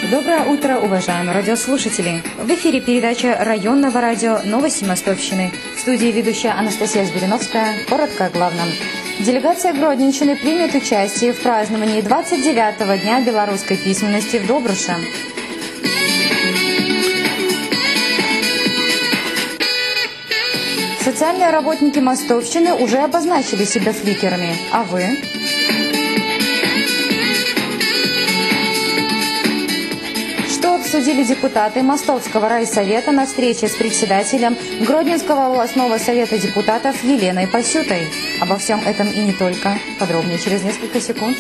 Доброе утро, уважаемые радиослушатели! В эфире передача районного радио «Новости Мостовщины». В студии ведущая Анастасия Звериновская. Коротко о главном. Делегация Гродненщины примет участие в праздновании 29-го дня белорусской письменности в Добруше. Социальные работники Мостовщины уже обозначили себя фликерами. А вы? Что обсудили депутаты Мостовского райсовета на встрече с председателем Гродненского областного совета депутатов Еленой Пасютой? Обо всем этом и не только. Подробнее через несколько секунд.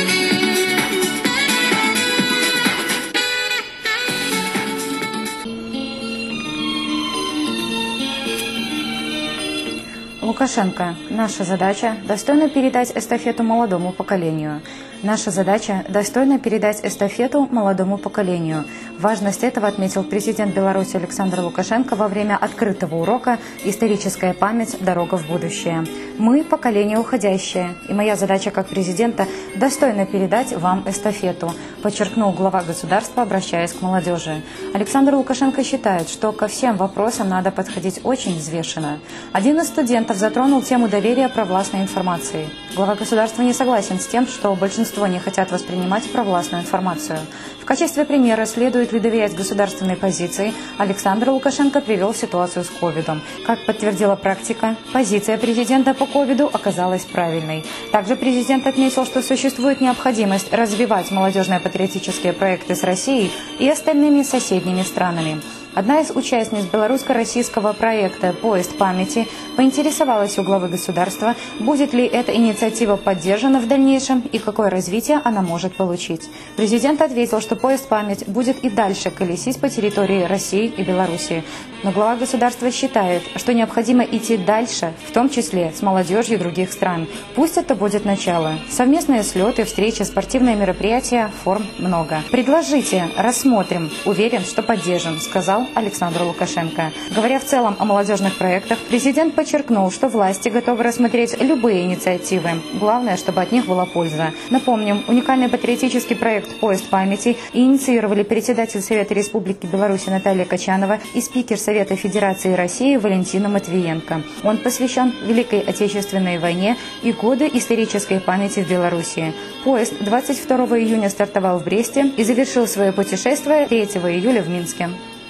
Лукашенко. Наша задача – достойно передать эстафету молодому поколению. Наша задача – достойно передать эстафету молодому поколению. Важность этого отметил президент Беларуси Александр Лукашенко во время открытого урока «Историческая память. Дорога в будущее». Мы – поколение уходящее, и моя задача как президента – достойно передать вам эстафету, подчеркнул глава государства, обращаясь к молодежи. Александр Лукашенко считает, что ко всем вопросам надо подходить очень взвешенно. Один из студентов затронул тему доверия провластной информации. Глава государства не согласен с тем, что большинство не хотят воспринимать провластную информацию. В качестве примера, следует ли доверять государственной позиции, Александр Лукашенко привел ситуацию с ковидом. Как подтвердила практика, позиция президента по ковиду оказалась правильной. Также президент отметил, что существует необходимость развивать молодежно-патриотические проекты с Россией и остальными соседними странами. Одна из участниц белорусско-российского проекта «Поезд памяти» поинтересовалась у главы государства, будет ли эта инициатива поддержана в дальнейшем и какое развитие она может получить. Президент ответил, что «Поезд память» будет и дальше колесить по территории России и Беларуси. Но глава государства считает, что необходимо идти дальше, в том числе с молодежью других стран. Пусть это будет начало. Совместные слеты, встречи, спортивные мероприятия, форм много. Предложите, рассмотрим. Уверен, что поддержим, сказал Александр Лукашенко. Говоря в целом о молодежных проектах, президент подчеркнул, что власти готовы рассмотреть любые инициативы. Главное, чтобы от них была польза. Напомним, уникальный патриотический проект «Поезд памяти» инициировали председатель Совета Республики Беларусь Наталья Качанова и спикер Совета Федерации России Валентина Матвиенко. Он посвящен Великой Отечественной войне и годы исторической памяти в Беларуси. Поезд 22 июня стартовал в Бресте и завершил свое путешествие 3 июля в Минске.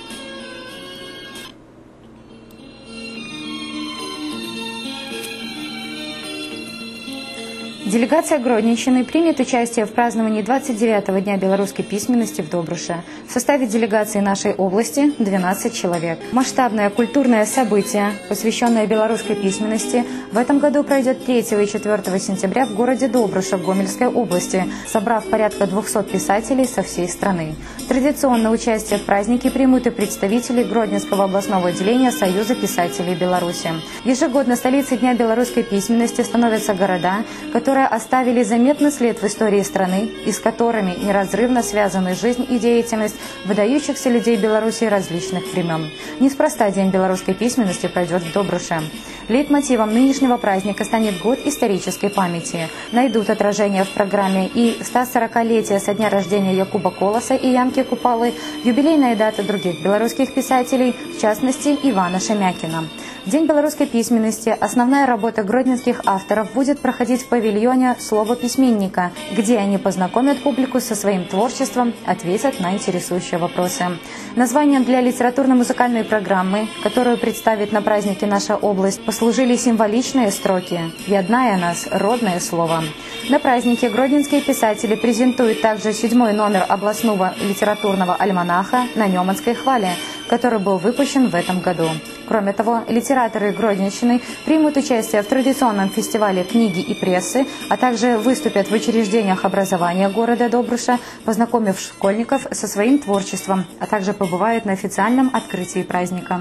Делегация Гродненщины примет участие в праздновании 29-го дня белорусской письменности в Добруше. В составе делегации нашей области 12 человек. Масштабное культурное событие, посвященное белорусской письменности, в этом году пройдет 3 и 4 сентября в городе Добруша в Гомельской области, собрав порядка 200 писателей со всей страны. Традиционно участие в празднике примут и представители Гродненского областного отделения Союза писателей Беларуси. Ежегодно столицей Дня белорусской письменности становятся города, которые оставили заметный след в истории страны и с которыми неразрывно связаны жизнь и деятельность выдающихся людей Беларуси различных времен. Неспроста День белорусской письменности пройдет в Добруше. Лейтмотивом нынешнего праздника станет год исторической памяти. Найдут отражение в программе и 140-летие со дня рождения Якуба Колоса и Янки Купалы, юбилейная дата других белорусских писателей, в частности Ивана Шемякина. В День белорусской письменности основная работа гродненских авторов будет проходить в павильоне «Слово письменника», где они познакомят публику со своим творчеством, ответят на интересующие вопросы. Названием для литературно-музыкальной программы, которую представит на празднике наша область, послужили символичные строки «Ядная нас, родное слово». На празднике гродненские писатели презентуют также 7-й номер областного литературного альманаха «На Неманской хвале», который был выпущен в этом году. Кроме того, литераторы Гродненщины примут участие в традиционном фестивале книги и прессы, а также выступят в учреждениях образования города Добруша, познакомив школьников со своим творчеством, а также побывают на официальном открытии праздника.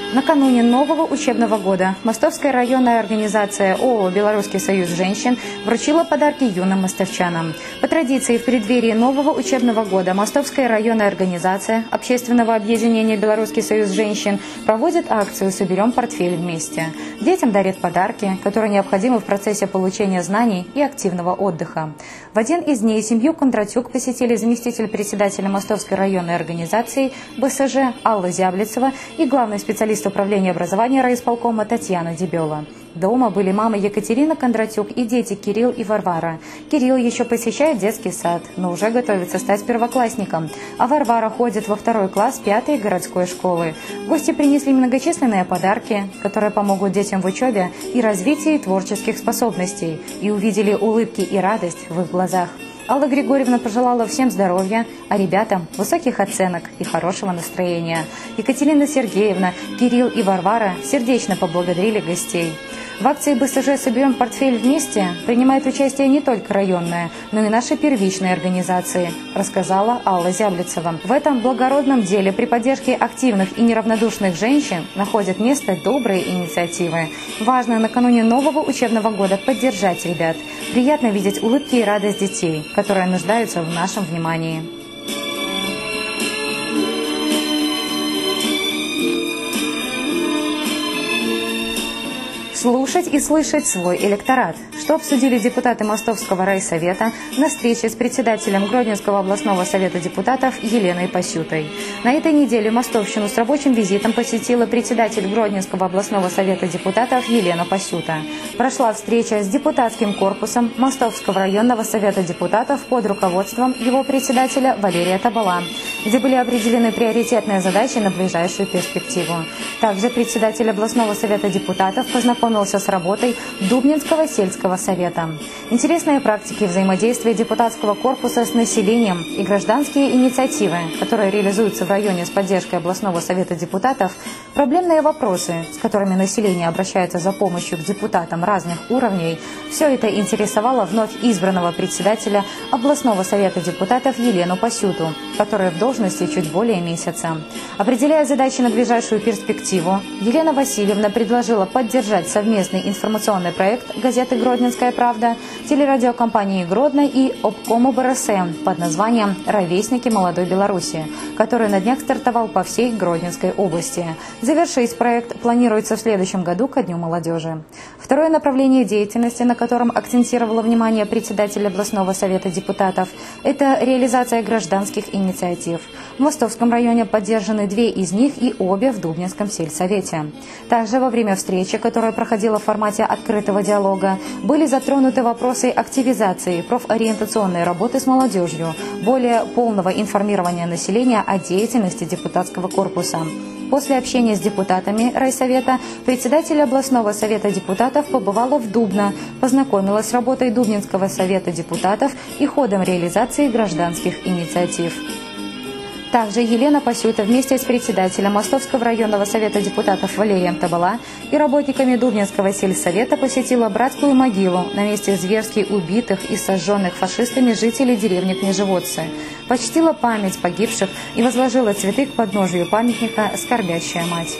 Накануне нового учебного года Мостовская районная организация ООО «Белорусский союз женщин» вручила подарки юным мостовчанам. По традиции, в преддверии нового учебного года Мостовская районная организация общественного объединения «Белорусский союз женщин» проводит акцию «Соберем портфель вместе». Детям дарят подарки, которые необходимы в процессе получения знаний и активного отдыха. В один из дней семью Кондратюк посетили заместитель председателя Мостовской районной организации БСЖ Алла Зяблицева и главный специалист управления образования райисполкома Татьяна Дебела. Дома были мама Екатерина Кондратюк и дети Кирилл и Варвара. Кирилл еще посещает детский сад, но уже готовится стать первоклассником. А Варвара ходит во 2 класс 5-й городской школы. Гости принесли многочисленные подарки, которые помогут детям в учебе и развитии творческих способностей, и увидели улыбки и радость в их глазах. Алла Григорьевна пожелала всем здоровья, а ребятам высоких оценок и хорошего настроения. Екатерина Сергеевна, Кирилл и Варвара сердечно поблагодарили гостей. В акции БСЖ «Соберем портфель вместе» принимает участие не только районная, но и наши первичные организации, рассказала Алла Зяблицева. В этом благородном деле при поддержке активных и неравнодушных женщин находят место добрые инициативы. Важно накануне нового учебного года поддержать ребят. Приятно видеть улыбки и радость детей, которые нуждаются в нашем внимании. Слушать и слышать свой электорат. Что обсудили депутаты Мостовского райсовета на встрече с председателем Гродненского областного совета депутатов Еленой Пасютой. На этой неделе Мостовщину с рабочим визитом посетила председатель Гродненского областного совета депутатов Елена Пасюта. Прошла встреча с депутатским корпусом Мостовского районного совета депутатов под руководством его председателя Валерия Табала, где были определены приоритетные задачи на ближайшую перспективу. Также председатель областного совета депутатов познакомился с работой Дубнинского сельского совета. Интересные практики взаимодействия депутатского корпуса с населением и гражданские инициативы, которые реализуются в районе с поддержкой областного совета депутатов, проблемные вопросы, с которыми население обращается за помощью к депутатам разных уровней, все это интересовало вновь избранного председателя областного совета депутатов Елену Пасюту, которая в должности чуть более месяца. Определяя задачи на ближайшую перспективу, Елена Васильевна предложила поддержать совместный информационный проект газеты «Гродненская правда», телерадиокомпании «Гродно» и обкому БРСМ под названием «Ровесники молодой Беларуси», который на днях стартовал по всей Гродненской области. Завершить проект планируется в следующем году ко Дню молодежи. Второе направление деятельности, на котором акцентировало внимание председатель областного совета депутатов, это реализация гражданских инициатив. В Мостовском районе поддержаны 2 из них и обе в Дубнинском сельсовете. Также во время встречи, которая проходила в формате открытого диалога, были затронуты вопросы активизации профориентационной работы с молодежью, более полного информирования населения о деятельности депутатского корпуса. После общения с депутатами райсовета председатель областного совета депутатов побывала в Дубно, познакомилась с работой Дубнинского совета депутатов и ходом реализации гражданских инициатив. Также Елена Пасюта вместе с председателем Мостовского районного совета депутатов Валерием Табала и работниками Дубнинского сельсовета посетила братскую могилу на месте зверски убитых и сожженных фашистами жителей деревни Княжеводцы, почтила память погибших и возложила цветы к подножию памятника «Скорбящая мать».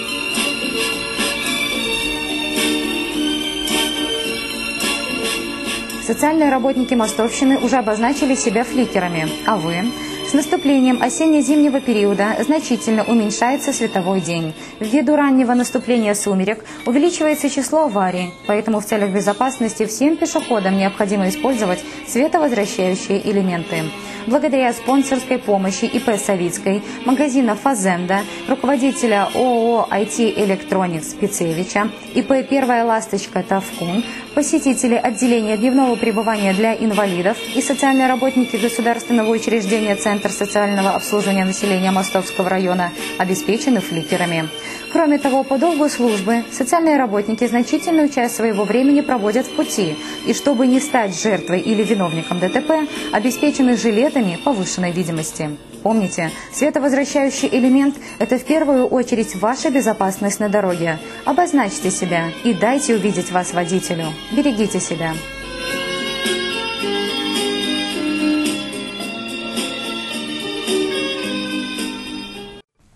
Социальные работники Мостовщины уже обозначили себя фликерами, а вы? С наступлением осенне-зимнего периода значительно уменьшается световой день. Ввиду раннего наступления сумерек увеличивается число аварий, поэтому в целях безопасности всем пешеходам необходимо использовать световозвращающие элементы. Благодаря спонсорской помощи ИП «Савицкой», магазина «Фазенда», руководителя ООО «IT Electronics» Пицевича, ИП «Первая ласточка» Тавкун, посетители отделения дневного пребывания для инвалидов и социальные работники государственного учреждения «Центр социального обслуживания населения Мостовского района» обеспечены фликерами. Кроме того, по долгу службы социальные работники значительную часть своего времени проводят в пути, и чтобы не стать жертвой или виновником ДТП, обеспечены жилетами повышенной видимости. Помните, световозвращающий элемент – это в первую очередь ваша безопасность на дороге. Обозначьте себя и дайте увидеть вас водителю. Берегите себя.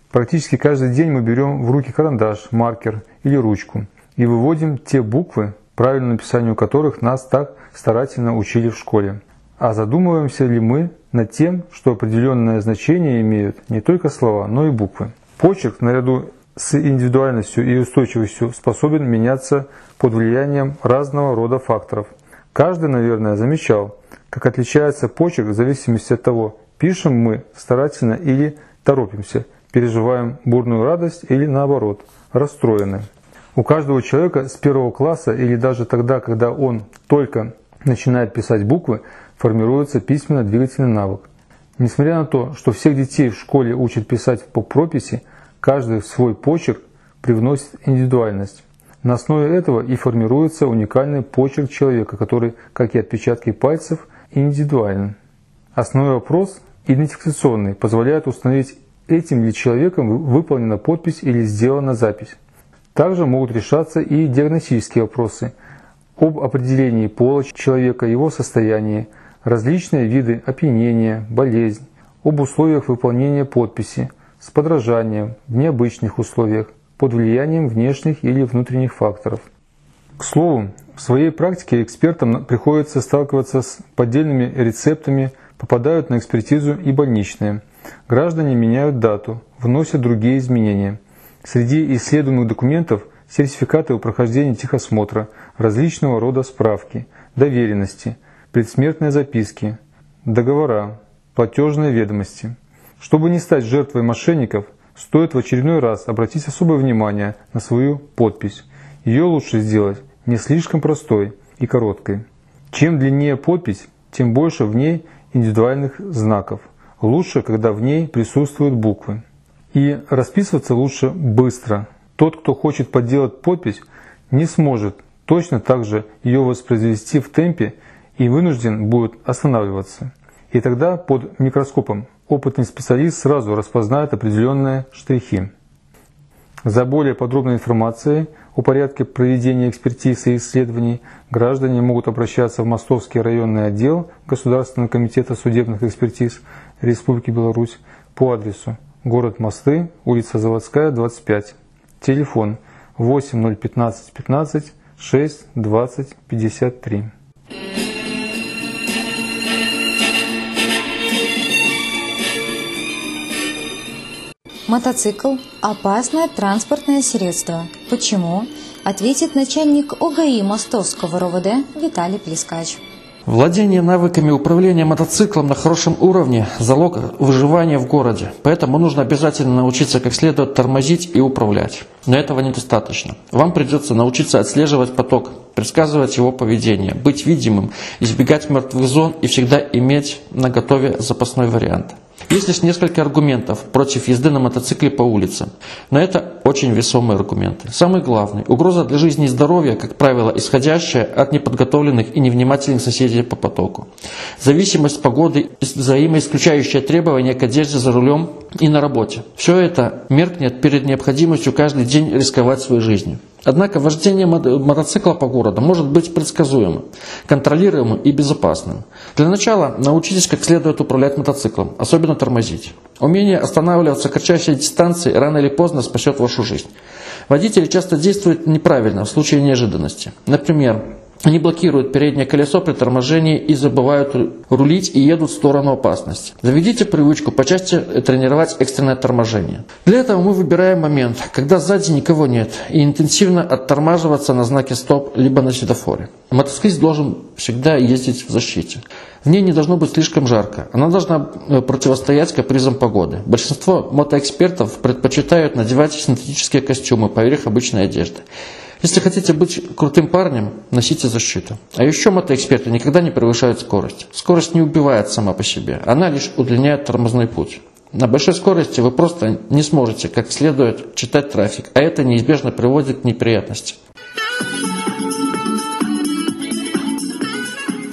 Практически каждый день мы берем в руки карандаш, маркер или ручку и выводим те буквы, правильному написанию которых нас так старательно учили в школе. А задумываемся ли мы над тем, что определенное значение имеют не только слова, но и буквы? Почерк, наряду с индивидуальностью и устойчивостью, способен меняться под влиянием разного рода факторов. Каждый, наверное, замечал, как отличается почерк в зависимости от того, пишем мы старательно или торопимся, переживаем бурную радость или, наоборот, расстроены. У каждого человека с первого класса или даже тогда, когда он только начинает писать буквы, формируется письменно-двигательный навык. Несмотря на то, что всех детей в школе учат писать по прописи, каждый в свой почерк привносит индивидуальность. На основе этого и формируется уникальный почерк человека, который, как и отпечатки пальцев, индивидуален. Основной вопрос, идентификационный, позволяет установить, этим ли человеком выполнена подпись или сделана запись. Также могут решаться и диагностические вопросы об определении пола человека, его состоянии, различные виды опьянения, болезнь, об условиях выполнения подписи, с подражанием, в необычных условиях, под влиянием внешних или внутренних факторов. К слову, в своей практике экспертам приходится сталкиваться с поддельными рецептами, попадают на экспертизу и больничные. Граждане меняют дату, вносят другие изменения. Среди исследуемых документов сертификаты о прохождении техосмотра, различного рода справки, доверенности, предсмертные записки, договора, платежные ведомости. Чтобы не стать жертвой мошенников, стоит в очередной раз обратить особое внимание на свою подпись. Ее лучше сделать не слишком простой и короткой. Чем длиннее подпись, тем больше в ней индивидуальных знаков. Лучше, когда в ней присутствуют буквы. И расписываться лучше быстро. Тот, кто хочет подделать подпись, не сможет точно так же ее воспроизвести в темпе и вынужден будет останавливаться. И тогда под микроскопом опытный специалист сразу распознает определенные штрихи. За более подробной информацией о порядке проведения экспертиз и исследований граждане могут обращаться в Мостовский районный отдел Государственного комитета судебных экспертиз Республики Беларусь по адресу город Мосты, улица Заводская, 25. Телефон 8 015 15 6 20 53. Мотоцикл – опасное транспортное средство. Почему? Ответит начальник ОГАИ Мостовского РОВД Виталий Плескач. Владение навыками управления мотоциклом на хорошем уровне – залог выживания в городе. Поэтому нужно обязательно научиться как следует тормозить и управлять. Но этого недостаточно. Вам придется научиться отслеживать поток, предсказывать его поведение, быть видимым, избегать мертвых зон и всегда иметь наготове запасной вариант. Есть лишь несколько аргументов против езды на мотоцикле по улице, но это очень весомые аргументы. Самый главный – угроза для жизни и здоровья, как правило, исходящая от неподготовленных и невнимательных соседей по потоку. Зависимость погоды, взаимоисключающие требования к одежде за рулем и на работе. Все это меркнет перед необходимостью каждый день рисковать своей жизнью. Однако вождение мотоцикла по городу может быть предсказуемым, контролируемым и безопасным. Для начала научитесь как следует управлять мотоциклом, особенно тормозить. Умение останавливаться кратчайшей дистанции рано или поздно спасет вашу жизнь. Водители часто действуют неправильно в случае неожиданности. Например, они блокируют переднее колесо при торможении и забывают рулить и едут в сторону опасности. Заведите привычку почаще тренировать экстренное торможение. Для этого мы выбираем момент, когда сзади никого нет, и интенсивно оттормаживаться на знаке «стоп» либо на светофоре. Мотоциклист должен всегда ездить в защите. В ней не должно быть слишком жарко. Она должна противостоять капризам погоды. Большинство мотоэкспертов предпочитают надевать синтетические костюмы поверх обычной одежды. Если хотите быть крутым парнем, носите защиту. А еще мотоэксперты никогда не превышают скорость. Скорость не убивает сама по себе, она лишь удлиняет тормозной путь. На большой скорости вы просто не сможете как следует читать трафик, а это неизбежно приводит к неприятностям.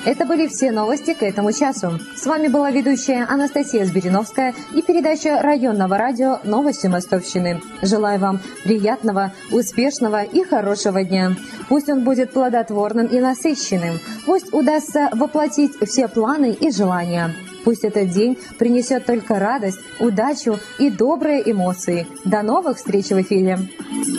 Это были все новости к этому часу. С вами была ведущая Анастасия Збириновская и передача районного радио «Новости Мостовщины». Желаю вам приятного, успешного и хорошего дня. Пусть он будет плодотворным и насыщенным. Пусть удастся воплотить все планы и желания. Пусть этот день принесет только радость, удачу и добрые эмоции. До новых встреч в эфире!